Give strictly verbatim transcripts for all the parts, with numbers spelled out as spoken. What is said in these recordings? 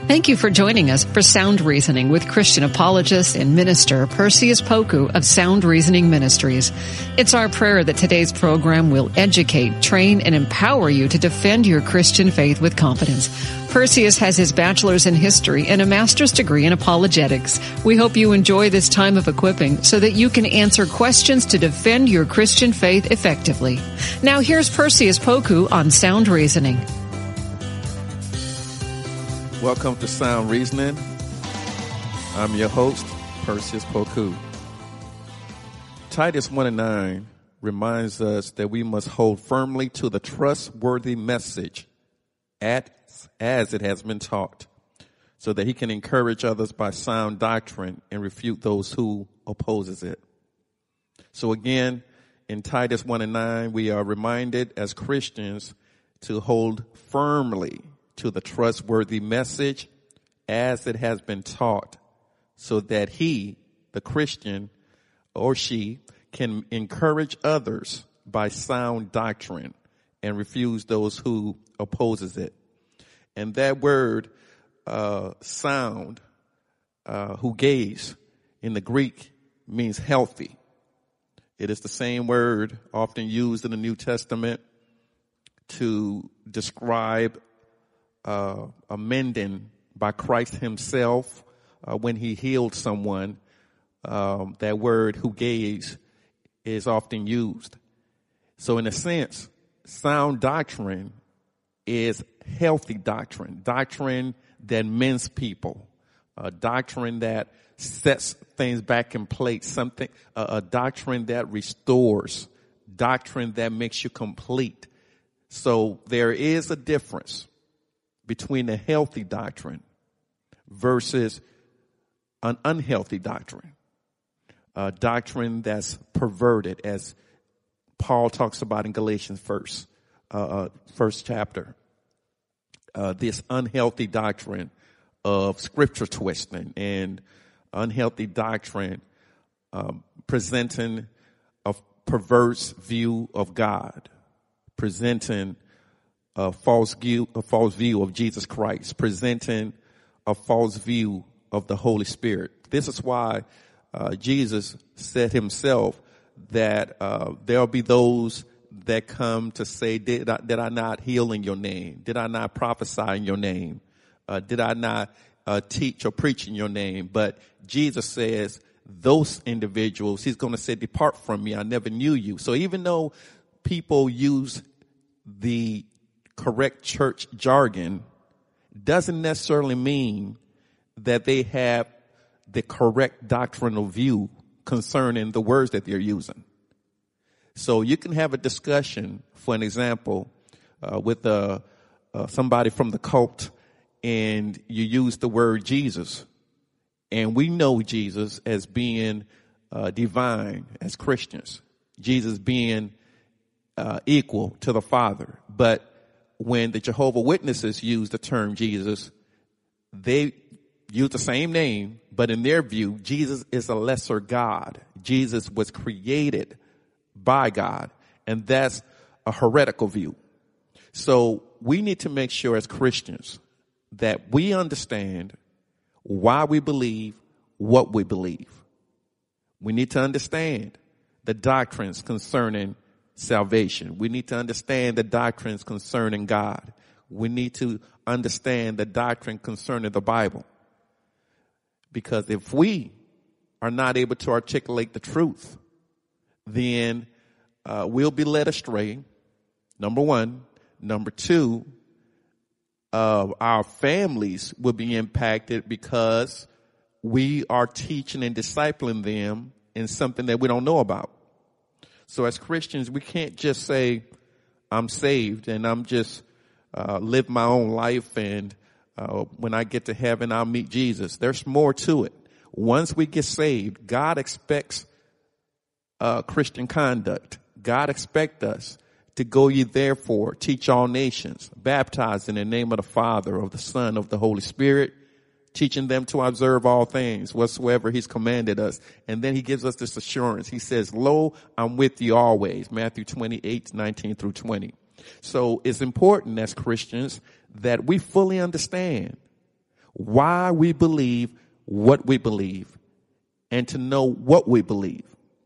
Thank you for joining us for Sound Reasoning with Christian apologist and minister Perseus Poku of Sound Reasoning Ministries. It's our prayer that today's program will educate, train, and empower you to defend your Christian faith with confidence. Perseus has his bachelor's in history and a master's degree in apologetics. We hope you enjoy this time of equipping so that you can answer questions to defend your Christian faith effectively. Now here's Perseus Poku on Sound Reasoning. Welcome to Sound Reasoning. I'm your host, Perseus Poku. Titus one and nine reminds us that we must hold firmly to the trustworthy message at, as it has been taught, so that he can encourage others by sound doctrine and refute those who opposes it. So again, in Titus one and nine, we are reminded as Christians to hold firmly to the trustworthy message as it has been taught, so that he, the Christian, or she, can encourage others by sound doctrine and refuse those who opposes it. And that word, uh, sound, uh, huges, in the Greek means healthy. It is the same word often used in the New Testament to describe Uh, amending by Christ himself uh, when he healed someone. Um, that word huges is often used. So in a sense, sound doctrine is healthy doctrine, doctrine that mends people, a doctrine that sets things back in place, something, uh, a doctrine that restores, doctrine that makes you complete. So there is a difference between a healthy doctrine versus an unhealthy doctrine, a doctrine that's perverted, as Paul talks about in Galatians first, uh, first chapter. Uh, this unhealthy doctrine of scripture twisting and unhealthy doctrine um, presenting a perverse view of God, presenting A false view, a false view of Jesus Christ, presenting a false view of the Holy Spirit. This is why uh, Jesus said himself that uh, there'll be those that come to say, did I, did I not heal in your name? Did I not prophesy in your name? Uh, did I not uh, teach or preach in your name? But Jesus says those individuals, he's going to say, depart from me, I never knew you. So even though people use the correct church jargon, doesn't necessarily mean that they have the correct doctrinal view concerning the words that they're using. So you can have a discussion, for an example, uh, with uh, uh, somebody from the cult, and you use the word Jesus, and we know Jesus as being uh, divine as Christians, Jesus being uh, equal to the Father. But when the Jehovah's Witnesses use the term Jesus, they use the same name, but in their view, Jesus is a lesser God. Jesus was created by God, and that's a heretical view. So we need to make sure as Christians that we understand why we believe what we believe. We need to understand the doctrines concerning salvation. We need to understand the doctrines concerning God. We need to understand the doctrine concerning the Bible. Because if we are not able to articulate the truth, then uh, we'll be led astray, number one. Number two, uh, our families will be impacted because we are teaching and discipling them in something that we don't know about. So as Christians, we can't just say, I'm saved and I'm just uh, live my own life, and uh, when I get to heaven, I'll meet Jesus. There's more to it. Once we get saved, God expects uh, Christian conduct. God expects us to go ye therefore, teach all nations, baptize in the name of the Father, of the Son, of the Holy Spirit, teaching them to observe all things whatsoever he's commanded us. And then he gives us this assurance. He says, lo, I'm with you always. Matthew twenty-eight, nineteen through twenty. So it's important as Christians that we fully understand why we believe what we believe, and to know what we believe.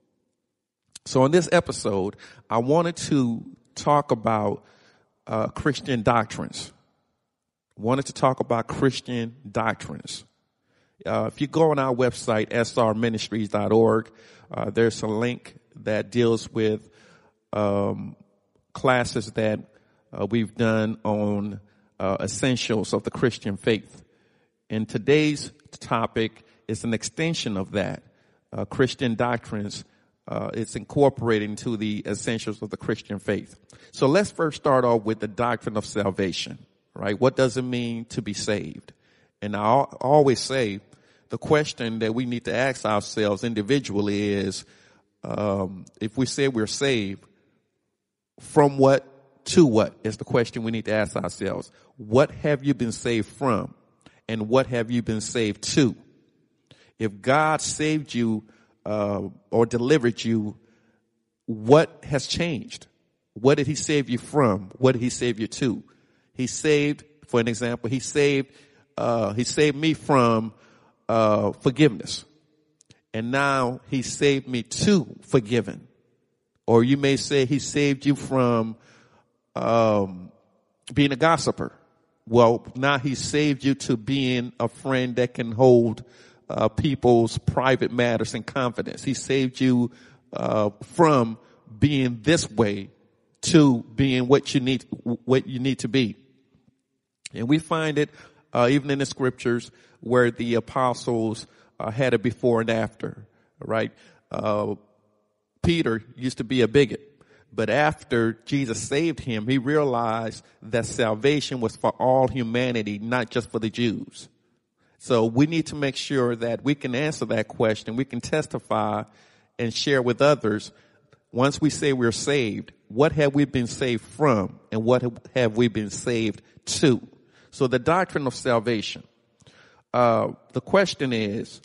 So in this episode, I wanted to talk about uh, Christian doctrines. Wanted to talk about Christian doctrines. Uh, if you go on our website, s r ministries dot org, uh, there's a link that deals with um, classes that uh, we've done on uh, essentials of the Christian faith. And today's topic is an extension of that. Uh, Christian doctrines, uh, it's incorporating to the essentials of the Christian faith. So let's first start off with the doctrine of salvation, right? What does it mean to be saved? And I always say the question that we need to ask ourselves individually is, um, if we say we're saved, from what to what is the question we need to ask ourselves. What have you been saved from? And what have you been saved to? If God saved you uh, or delivered you, what has changed? What did he save you from? What did he save you to? He saved, for an example, he saved uh, he saved me from uh, forgiveness. And now he saved me to forgiven. Or you may say he saved you from um, being a gossiper. Well, now he saved you to being a friend that can hold uh, people's private matters in confidence. He saved you uh, from being this way to being what you need, what you need to be. And we find it uh, even in the scriptures where the apostles uh, had it before and after, right? Uh, Peter used to be a bigot. But after Jesus saved him, he realized that salvation was for all humanity, not just for the Jews. So we need to make sure that we can answer that question. We can testify and share with others. Once we say we're saved, what have we been saved from and what have we been saved to? So the doctrine of salvation. Uh, the question is,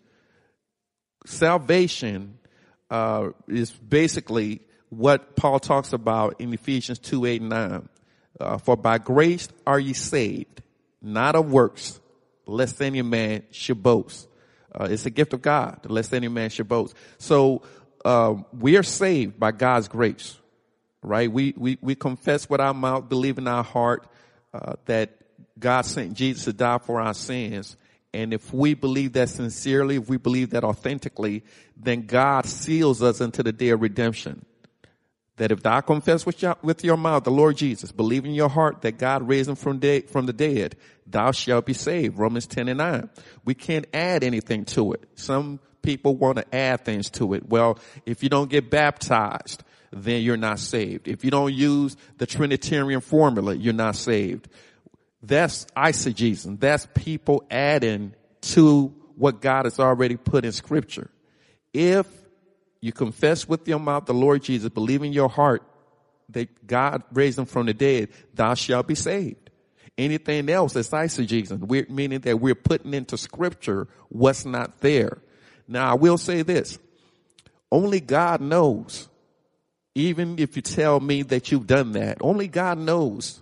salvation uh, is basically what Paul talks about in Ephesians two, eight, and nine. Uh, for by grace are ye saved, not of works, lest any man should boast. Uh, it's a gift of God, lest any man should boast. So, uh, we are saved by God's grace, right? We, we, we confess with our mouth, believe in our heart, uh, that God sent Jesus to die for our sins. And if we believe that sincerely, if we believe that authentically, then God seals us into the day of redemption. That if thou confess with your, with your mouth the Lord Jesus, believe in your heart that God raised him from, de- from the dead, thou shalt be saved. Romans ten and nine. We can't add anything to it. Some people want to add things to it. Well, if you don't get baptized, then you're not saved. If you don't use the Trinitarian formula, you're not saved. That's eisegesis. That's people adding to what God has already put in Scripture. If you confess with your mouth the Lord Jesus, believe in your heart that God raised him from the dead, thou shalt be saved. Anything else is eisegesis, we're, meaning that we're putting into Scripture what's not there. Now, I will say this. Only God knows, even if you tell me that you've done that, only God knows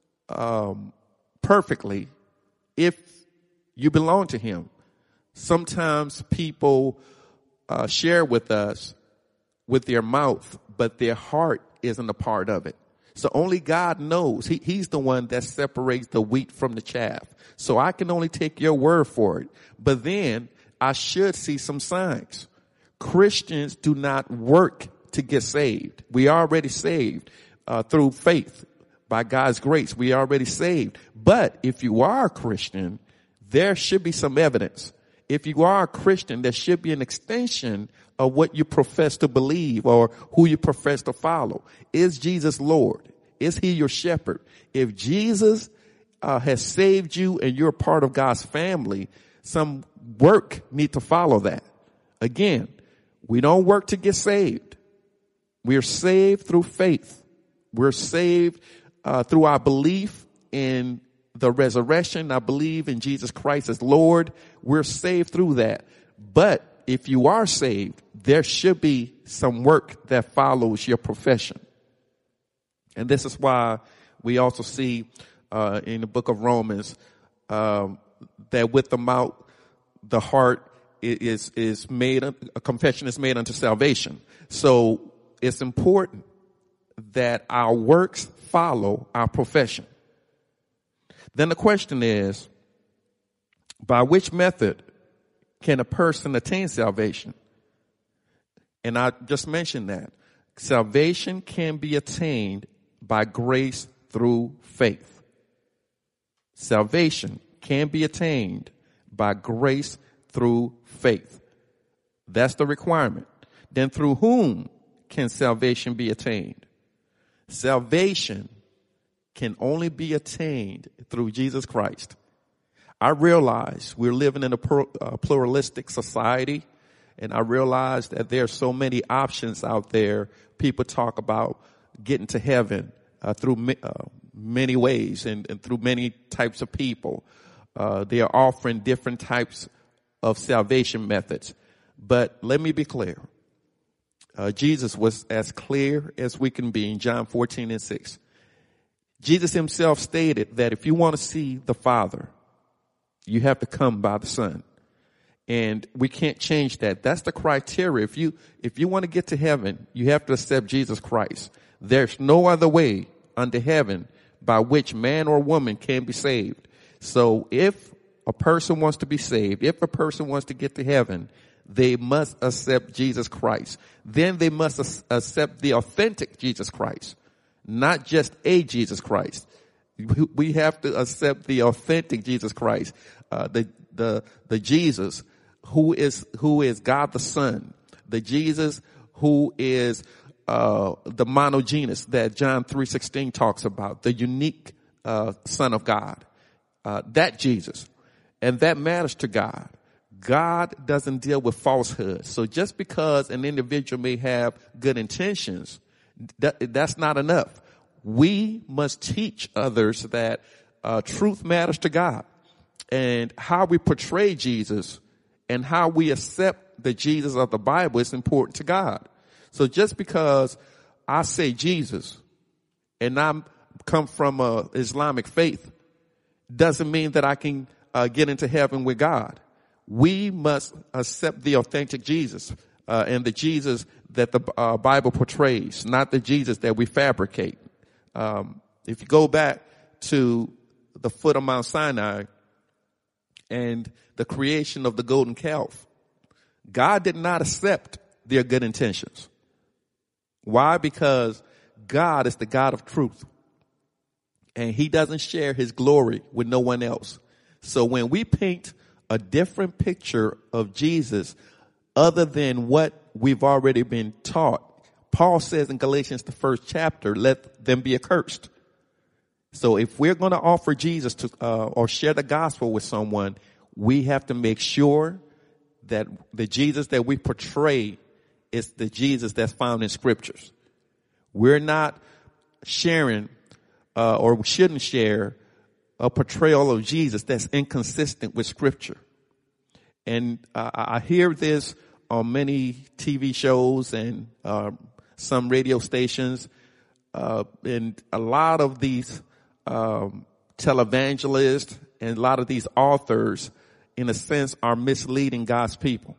um, perfectly if you belong to him. Sometimes people Uh, share with us with their mouth, but their heart isn't a part of it. So only God knows. He, he's the one that separates the wheat from the chaff. So I can only take your word for it. But then I should see some signs. Christians do not work to get saved. We are already saved uh, through faith by God's grace. We are already saved. But if you are a Christian, there should be some evidence. If you are a Christian, there should be an extension of what you profess to believe or who you profess to follow. Is Jesus Lord? Is he your shepherd? If Jesus uh, has saved you and you're part of God's family, some work need to follow that. Again, we don't work to get saved. We are saved through faith. We're saved uh, through our belief in the resurrection. I believe in Jesus Christ as Lord. We're saved through that. But if you are saved, there should be some work that follows your profession. And this is why we also see uh, in the book of Romans, um, that with the mouth, the heart is, is made, a confession is made unto salvation. So it's important that our works follow our profession. Then the question is, by which method can a person attain salvation? And I just mentioned that. Salvation can be attained by grace through faith. Salvation can be attained by grace through faith. That's the requirement. Then through whom can salvation be attained? Salvation can only be attained through Jesus Christ. I realize we're living in a pluralistic society, and I realize that there are so many options out there. People talk about getting to heaven uh, through uh, many ways and, and through many types of people. Uh, they are offering different types of salvation methods. But let me be clear. Uh, Jesus was as clear as we can be in John fourteen and six. Jesus himself stated that if you want to see the Father, you have to come by the Son. And we can't change that. That's the criteria. If you, if you want to get to heaven, you have to accept Jesus Christ. There's no other way under heaven by which man or woman can be saved. So if a person wants to be saved, if a person wants to get to heaven, they must accept Jesus Christ. Then they must accept the authentic Jesus Christ, not just a Jesus Christ. We have to accept the authentic Jesus Christ, uh, the, the, the Jesus who is, who is God the Son, the Jesus who is, uh, the monogenes that John three sixteen talks about, the unique, uh, Son of God, uh, that Jesus. And that matters to God. God doesn't deal with falsehood. So just because an individual may have good intentions, that, that's not enough. We must teach others that uh, truth matters to God, and how we portray Jesus and how we accept the Jesus of the Bible is important to God. So just because I say Jesus and I come from a Islamic faith doesn't mean that I can uh, get into heaven with God. We must accept the authentic Jesus uh, and the Jesus that the uh, Bible portrays, not the Jesus that we fabricate. Um, if you go back to the foot of Mount Sinai and the creation of the golden calf, God did not accept their good intentions. Why? Because God is the God of truth, and he doesn't share his glory with no one else. So when we paint a different picture of Jesus other than what we've already been taught, Paul says in Galatians, the first chapter, let them be accursed. So if we're going to offer Jesus to, uh, or share the gospel with someone, we have to make sure that the Jesus that we portray is the Jesus that's found in scriptures. We're not sharing, uh, or we shouldn't share a portrayal of Jesus that's inconsistent with scripture. And uh, I hear this on many T V shows and, uh, some radio stations, uh, and a lot of these, um, televangelists and a lot of these authors, in a sense, are misleading God's people.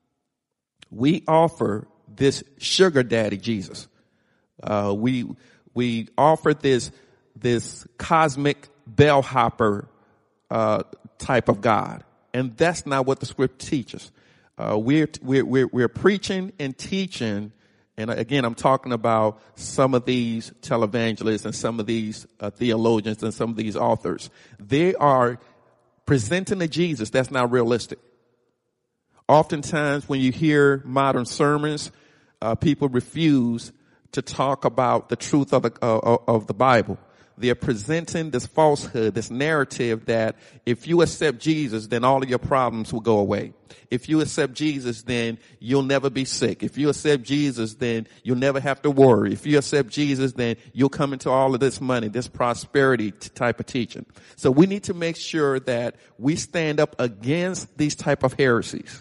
We offer this sugar daddy Jesus. Uh, we, we offer this, this cosmic bellhopper, uh, type of God. And that's not what the script teaches. Uh, we're, we're, we're, we're preaching and teaching. And again, I'm talking about some of these televangelists and some of these uh, theologians and some of these authors. They are presenting a Jesus that's not realistic. Oftentimes when you hear modern sermons, uh, people refuse to talk about the truth of the, uh, of the Bible. They're presenting this falsehood, this narrative that if you accept Jesus, then all of your problems will go away. If you accept Jesus, then you'll never be sick. If you accept Jesus, then you'll never have to worry. If you accept Jesus, then you'll come into all of this money, this prosperity type of teaching. So we need to make sure that we stand up against these type of heresies.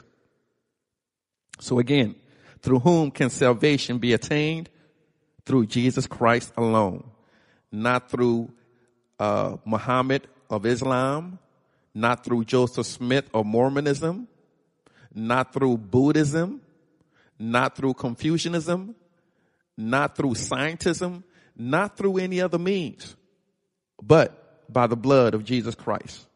So again, through whom can salvation be attained? Through Jesus Christ alone. Not through uh Muhammad of Islam, not through Joseph Smith or Mormonism, not through Buddhism, not through Confucianism, not through scientism, not through any other means, but by the blood of Jesus Christ.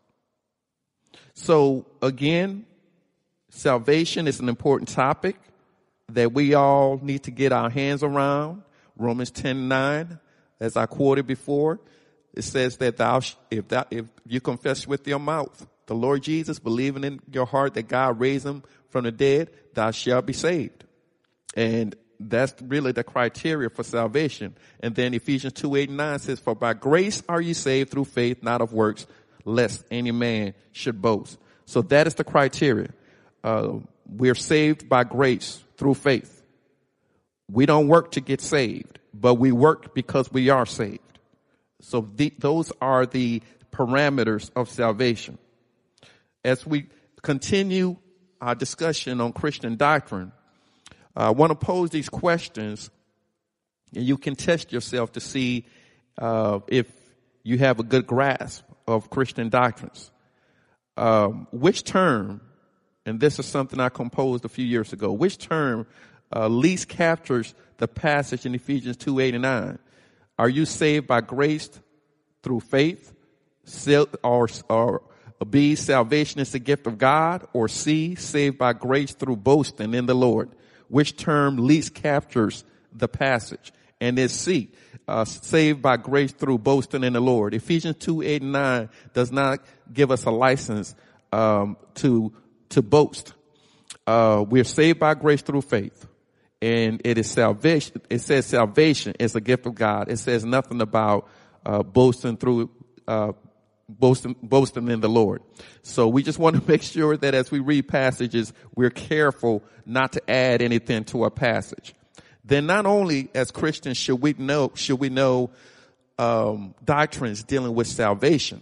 So again, salvation is an important topic that we all need to get our hands around. Romans ten nine, as I quoted before, it says that thou, if thou, if you confess with your mouth the Lord Jesus, believing in your heart that God raised him from the dead, thou shalt be saved. And that's really the criteria for salvation. And then Ephesians two eight and nine says, for by grace are you saved through faith, not of works, lest any man should boast. So that is the criteria. Uh, we're saved by grace through faith. We don't work to get saved, but we work because we are saved. So the, those are the parameters of salvation. As we continue our discussion on Christian doctrine, I want to pose these questions, and you can test yourself to see uh, if you have a good grasp of Christian doctrines. Um, which term, and this is something I composed a few years ago, which term uh, least captures the passage in Ephesians two eight and nine? Are you saved by grace through faith, or, or B, salvation is the gift of God, or C, saved by grace through boasting in the Lord? Which term least captures the passage? And it's C, uh, saved by grace through boasting in the Lord. Ephesians two eight and nine does not give us a license um, to to boast. Uh, we're saved by grace through faith, and it is salvation. It says salvation is a gift of God. It says nothing about uh, boasting through uh, boasting boasting in the Lord. So we just want to make sure that as we read passages, we're careful not to add anything to a passage. Then not only as Christians should we know should we know um, doctrines dealing with salvation,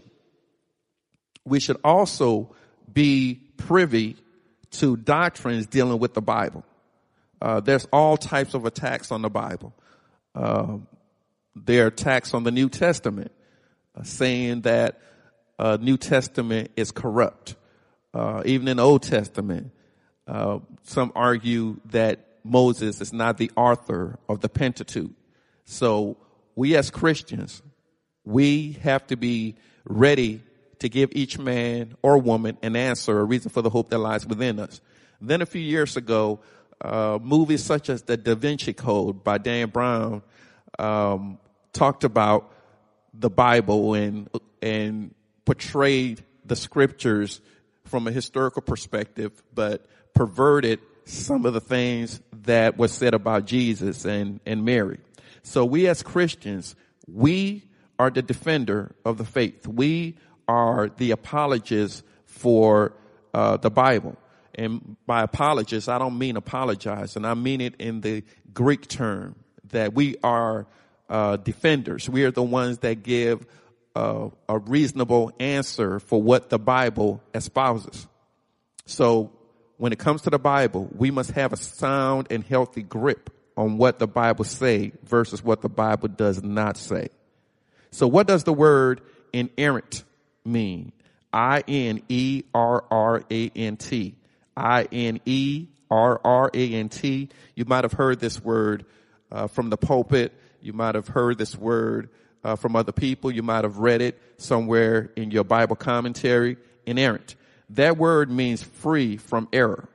we should also be privy to doctrines dealing with the Bible. Uh, there's all types of attacks on the Bible. Uh, there are attacks on the New Testament, uh, saying that uh, New Testament is corrupt. Uh, even in the Old Testament, uh, some argue that Moses is not the author of the Pentateuch. So we as Christians, we have to be ready to give each man or woman an answer, a reason for the hope that lies within us. Then a few years ago, uh, movies such as The Da Vinci Code by Dan Brown um, talked about the Bible and and portrayed the scriptures from a historical perspective, but perverted some of the things that was said about Jesus and, and Mary. So we as Christians, we are the defender of the faith. We are the apologists for uh, the Bible. And by apologists, I don't mean apologize, and I mean it in the Greek term that we are uh, defenders. We are the ones that give uh, a reasonable answer for what the Bible espouses. So when it comes to the Bible, we must have a sound and healthy grip on what the Bible say versus what the Bible does not say. So what does the word inerrant mean? I N E R R A N T. I N E R R A N T. You might have heard this word uh, from the pulpit. You might have heard this word uh, from other people. You might have read it somewhere in your Bible commentary. Inerrant. That word means free from error.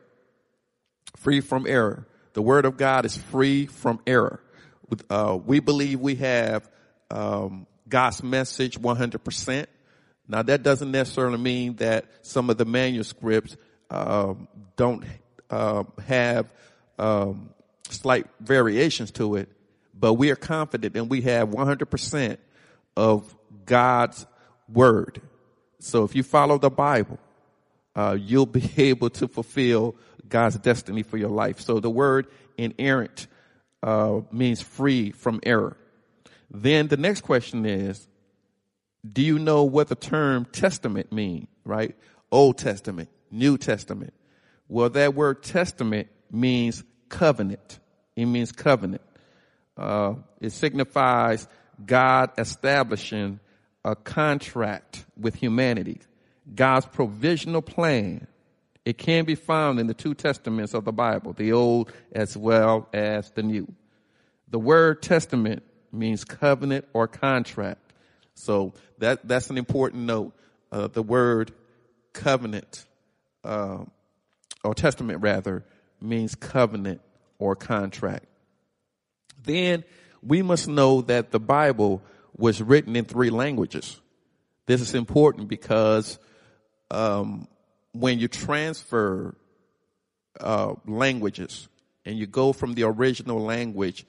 Free from error. The word of God is free from error. Uh, we believe we have um, God's message one hundred percent. Now, that doesn't necessarily mean that some of the manuscripts um, don't uh, have um, slight variations to it, but we are confident and we have one hundred percent of God's word. So if you follow the Bible, Uh, you'll be able to fulfill God's destiny for your life. So the word inerrant uh, means free from error. Then the next question is, do you know what the term testament means, right? Old Testament, New Testament. Well, that word testament means covenant. It means covenant. Uh, it signifies God establishing a contract with humanity. God's provisional plan. It can be found in the two testaments of the Bible, the Old as well as the New. The word testament means covenant or contract. So that that's an important note. Uh, the word covenant, uh, or testament rather, means covenant or contract. Then we must know that the Bible was written in three languages. This is important because um, when you transfer uh, languages and you go from the original language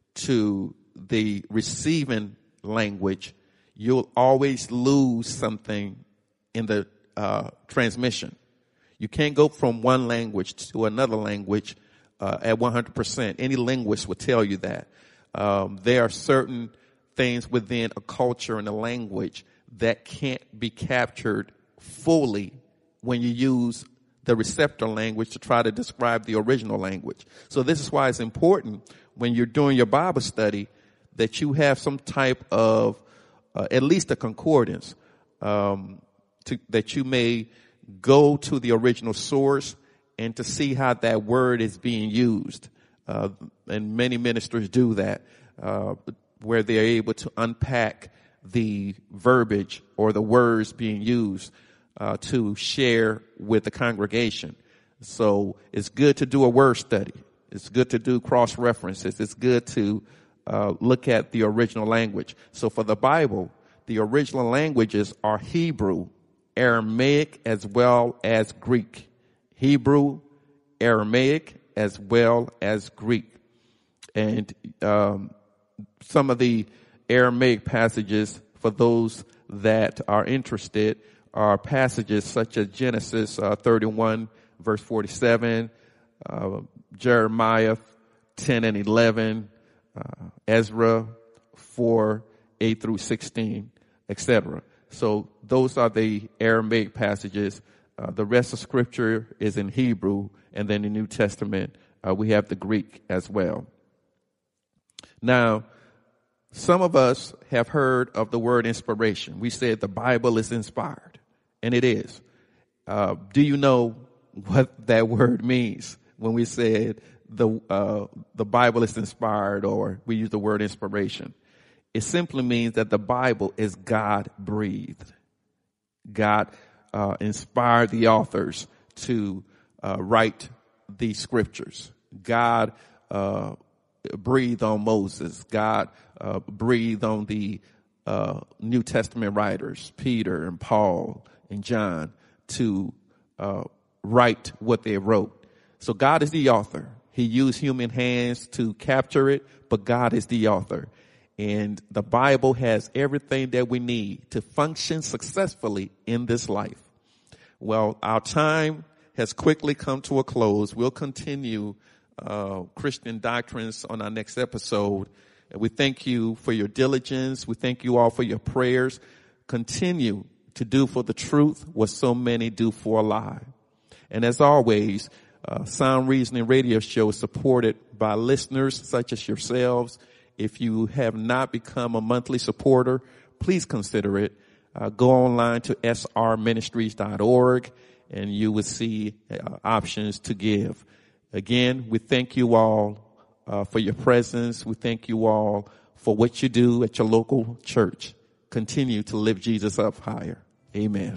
to the receiving language, you'll always lose something in the uh, transmission. You can't go from one language to another language uh, at one hundred percent. Any linguist would tell you that. Um, there are certain things within a culture and a language that can't be captured fully when you use the receptor language to try to describe the original language. So this is why it's important when you're doing your Bible study that you have some type of, uh, at least a concordance, um, to, that you may go to the original source and to see how that word is being used. Uh, and many ministers do that, uh, where they're able to unpack the verbiage or the words being used uh, to share with the congregation. So it's good to do a word study. It's good to do cross references. It's good to uh, look at the original language. So for the Bible, the original languages are Hebrew, Aramaic, as well as Greek. Hebrew, Aramaic, as well as Greek. And um, some of the Aramaic passages, for those that are interested, are passages such as Genesis uh, thirty-one, verse forty-seven, uh, Jeremiah ten and eleven, uh, Ezra four, eight through sixteen, et cetera. So those are the Aramaic passages. Uh, the rest of Scripture is in Hebrew, and then in the New Testament, uh, we have the Greek as well. Now, some of us have heard of the word inspiration. We said the Bible is inspired, and it is. Uh, do you know what that word means when we said the uh, the Bible is inspired, or we use the word inspiration? It simply means that the Bible is God-breathed. God uh, inspired the authors to uh, write the scriptures. God uh, breathed on Moses. God uh, breathed on the uh, New Testament writers, Peter and Paul and John, to uh, write what they wrote. So God is the author. He used human hands to capture it, but God is the author. And the Bible has everything that we need to function successfully in this life. Well, our time has quickly come to a close. We'll continue uh, Christian doctrines on our next episode. And we thank you for your diligence. We thank you all for your prayers. Continue to do for the truth what so many do for a lie. And as always, uh, Sound Reasoning Radio Show is supported by listeners such as yourselves. If you have not become a monthly supporter, please consider it. Uh, go online to s r ministries dot org and you will see uh, options to give. Again, we thank you all uh, for your presence. We thank you all for what you do at your local church. Continue to lift Jesus up higher. Amen.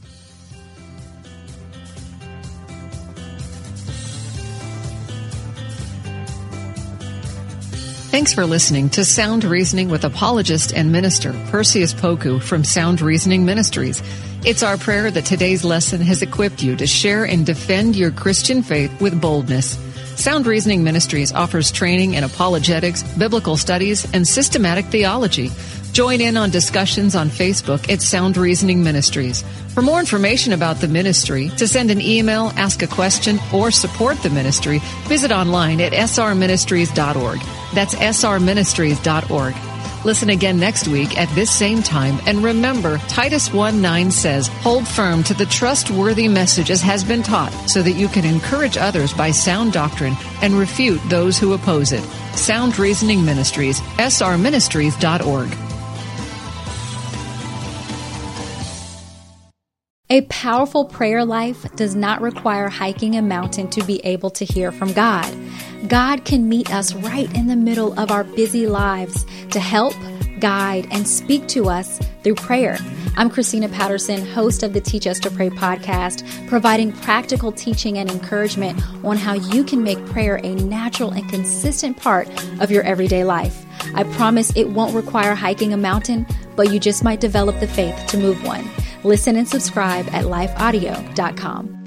Thanks for listening to Sound Reasoning with apologist and minister Perseus Poku from Sound Reasoning Ministries. It's our prayer that today's lesson has equipped you to share and defend your Christian faith with boldness. Sound Reasoning Ministries offers training in apologetics, biblical studies, and systematic theology. Join in on discussions on Facebook at Sound Reasoning Ministries. For more information about the ministry, to send an email, ask a question, or support the ministry, visit online at s r ministries dot org. That's s r ministries dot org. Listen again next week at this same time, and remember, Titus one nine says, hold firm to the trustworthy message as has been taught, so that you can encourage others by sound doctrine and refute those who oppose it. Sound Reasoning Ministries, s r ministries dot org. A powerful prayer life does not require hiking a mountain to be able to hear from God. God can meet us right in the middle of our busy lives to help, guide, and speak to us through prayer. I'm Christina Patterson, host of the Teach Us to Pray podcast, providing practical teaching and encouragement on how you can make prayer a natural and consistent part of your everyday life. I promise it won't require hiking a mountain, but you just might develop the faith to move one. Listen and subscribe at life audio dot com.